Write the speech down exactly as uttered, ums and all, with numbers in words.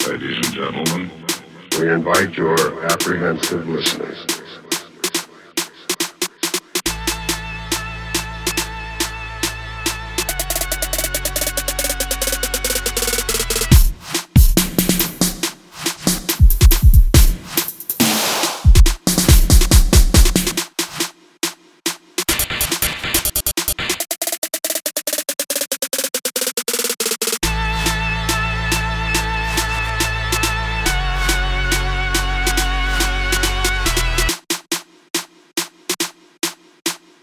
Ladies and gentlemen, we invite your apprehensive listeners